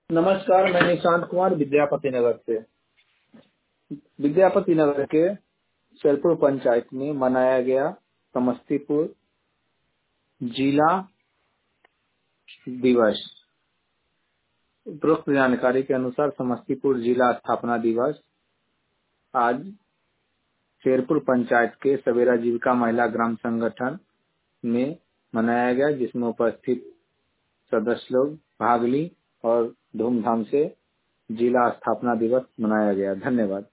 नमस्कार, मैं निशांत कुमार विद्यापति नगर से। विद्यापति नगर के शेरपुर पंचायत में मनाया गया समस्तीपुर जिला दिवस। उपरोक्त जानकारी के अनुसार समस्तीपुर जिला स्थापना दिवस आज शेरपुर पंचायत के सवेरा जीविका महिला ग्राम संगठन में मनाया गया, जिसमें उपस्थित सदस्य लोग भाग ली और धूमधाम से जिला स्थापना दिवस मनाया गया। धन्यवाद।